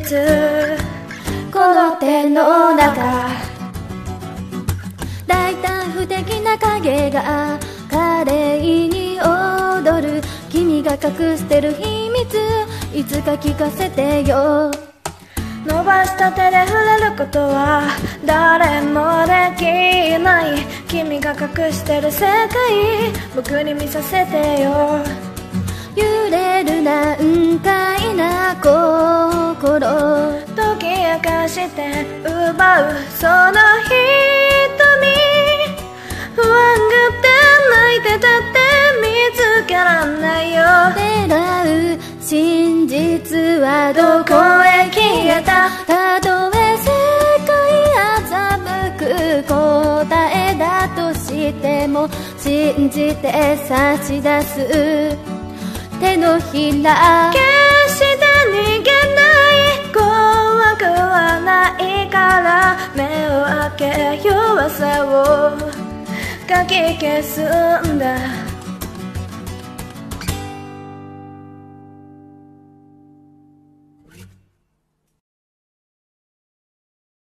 この手の中大胆不敵な影が華麗に踊る君が隠してる秘密いつか聞かせてよ伸ばした手で触れることは誰もできない君が隠してる世界僕に見させてよ揺れる難解な心解き明かして奪うその瞳不安がって泣いてたって見つからないよ狙う真実はどこへ消えたたとえ世界欺く答えだとしても信じて差し出す手のひら決して逃げない怖くはないから目を開け弱さをかき消すんだ